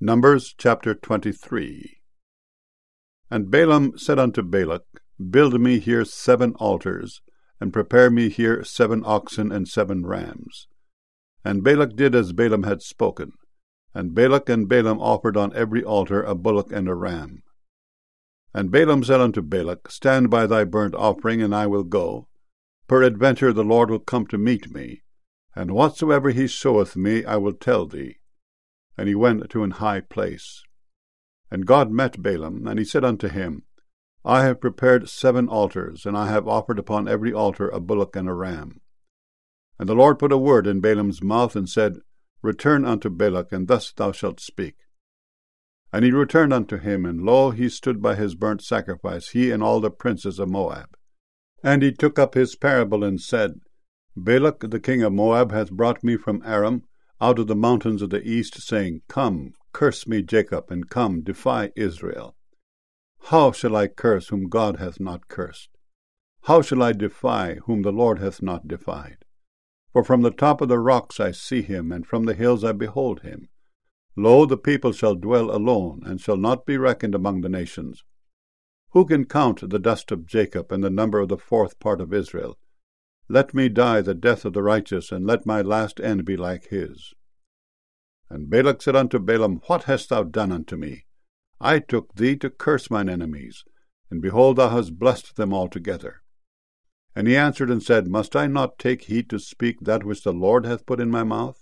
Numbers chapter 23. And Balaam said unto Balak, Build me here 7 altars, and prepare me here 7 oxen and 7 rams. And Balak did as Balaam had spoken. And Balak and Balaam offered on every altar a bullock and a ram. And Balaam said unto Balak, Stand by thy burnt offering, and I will go. Peradventure the Lord will come to meet me, and whatsoever he showeth me I will tell thee. And he went to an high place. And God met Balaam, and he said unto him, I have prepared 7 altars, and I have offered upon every altar a bullock and a ram. And the Lord put a word in Balaam's mouth, and said, Return unto Balak, and thus thou shalt speak. And he returned unto him, and lo, he stood by his burnt sacrifice, he and all the princes of Moab. And he took up his parable, and said, Balak the king of Moab hath brought me from Aram, out of the mountains of the east, saying, Come, curse me, Jacob, and come, defy Israel. How shall I curse whom God hath not cursed? How shall I defy whom the Lord hath not defied? For from the top of the rocks I see him, and from the hills I behold him. Lo, the people shall dwell alone, and shall not be reckoned among the nations. Who can count the dust of Jacob, and the number of the 4th part of Israel? Let me die the death of the righteous, and let my last end be like his. And Balak said unto Balaam, What hast thou done unto me? I took thee to curse mine enemies, and behold, thou hast blessed them altogether. And he answered and said, Must I not take heed to speak that which the Lord hath put in my mouth?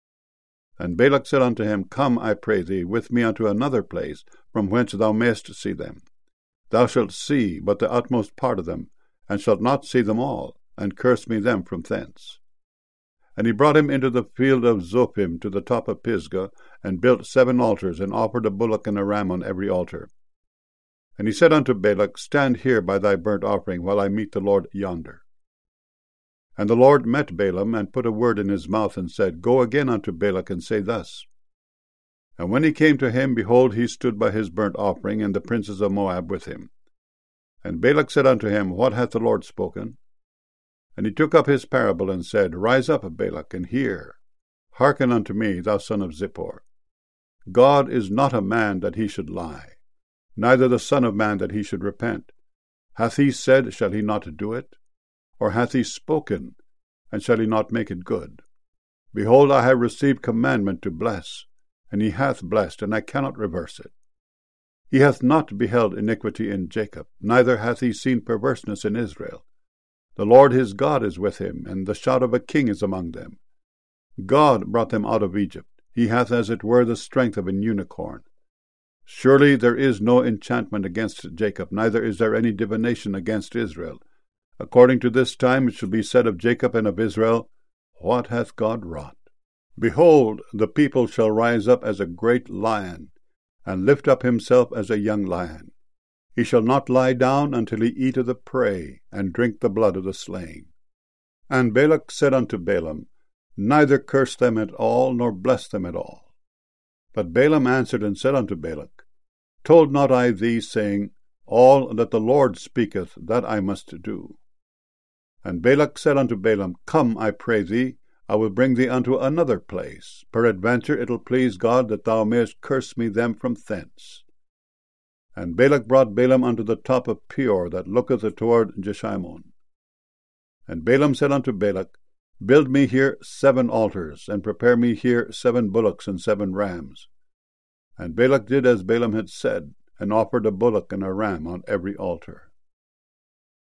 And Balak said unto him, Come, I pray thee, with me unto another place, from whence thou mayest see them. Thou shalt see but the utmost part of them, and shalt not see them all, and curse me them from thence. And he brought him into the field of Zophim to the top of Pisgah, and built 7 altars, and offered a bullock and a ram on every altar. And he said unto Balak, Stand here by thy burnt offering, while I meet the Lord yonder. And the Lord met Balaam, and put a word in his mouth, and said, Go again unto Balak, and say thus. And when he came to him, behold, he stood by his burnt offering, and the princes of Moab with him. And Balak said unto him, What hath the Lord spoken? And he took up his parable, and said, Rise up, Balak, and hear. Hearken unto me, thou son of Zippor. God is not a man that he should lie, neither the son of man that he should repent. Hath he said, shall he not do it? Or hath he spoken, and shall he not make it good? Behold, I have received commandment to bless, and he hath blessed, and I cannot reverse it. He hath not beheld iniquity in Jacob, neither hath he seen perverseness in Israel. The Lord his God is with him, and the shout of a king is among them. God brought them out of Egypt. He hath as it were the strength of an unicorn. Surely there is no enchantment against Jacob, neither is there any divination against Israel. According to this time it shall be said of Jacob and of Israel, What hath God wrought? Behold, the people shall rise up as a great lion, and lift up himself as a young lion. He shall not lie down until he eat of the prey, and drink the blood of the slain. And Balak said unto Balaam, Neither curse them at all, nor bless them at all. But Balaam answered and said unto Balak, Told not I thee, saying, All that the Lord speaketh, that I must do? And Balak said unto Balaam, Come, I pray thee, I will bring thee unto another place. Peradventure it will please God that thou mayest curse me them from thence. And Balak brought Balaam unto the top of Peor, that looketh toward Jeshimon. And Balaam said unto Balak, Build me here 7 altars, and prepare me here 7 bullocks and 7 rams. And Balak did as Balaam had said, and offered a bullock and a ram on every altar.